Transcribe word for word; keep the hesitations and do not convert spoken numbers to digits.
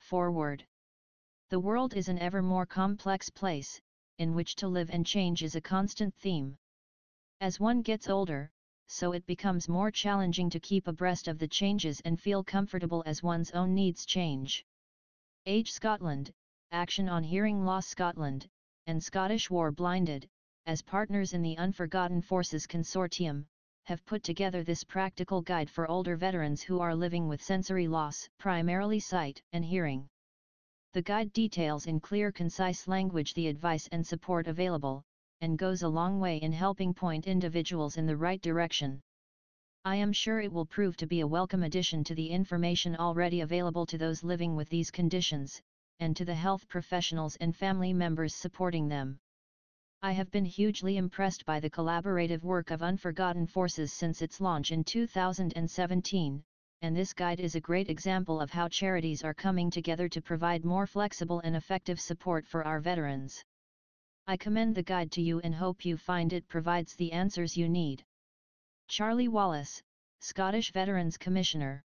Forward. The world is an ever more complex place, in which to live and change is a constant theme. As one gets older, so it becomes more challenging to keep abreast of the changes and feel comfortable as one's own needs change. Age Scotland, Action on Hearing Loss Scotland, and Scottish War Blinded, as partners in the Unforgotten Forces Consortium, have put together this practical guide for older veterans who are living with sensory loss, primarily sight and hearing. The guide details in clear, concise language the advice and support available, and goes a long way in helping point individuals in the right direction. I am sure it will prove to be a welcome addition to the information already available to those living with these conditions, and to the health professionals and family members supporting them. I have been hugely impressed by the collaborative work of Unforgotten Forces since its launch in two thousand seventeen, and this guide is a great example of how charities are coming together to provide more flexible and effective support for our veterans. I commend the guide to you and hope you find it provides the answers you need. Charlie Wallace, Scottish Veterans Commissioner.